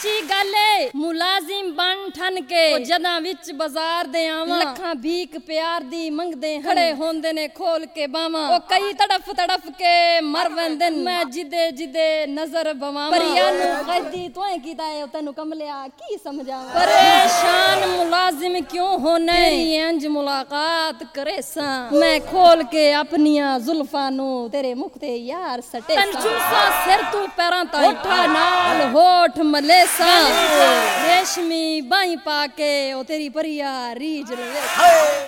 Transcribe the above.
सच्ची गल है मुलाजिम बन ठन के जदा विच बाजार दे आवा लखां भीख प्यार दी मंगदे खड़े होंदे ने खोल के बावा ओ कई तड़फ तड़फ के मर वेंदे मैं जिदे जिदे नजर बवावा परिया नु कैदी तोए कीता है तैनू कमलिया की समझावा परेशान मुलाजिम क्यों होने तेरी इंज मुलाकात करे सा मैं खोल के अपनियां जुल्फां नु तेरे मुख ते यार सटे तन चूसा सिर तू पैरां ताई होठा नाल होठ मलेसा रेशमी बाई पाके ओ तेरी परिया रीज लवे।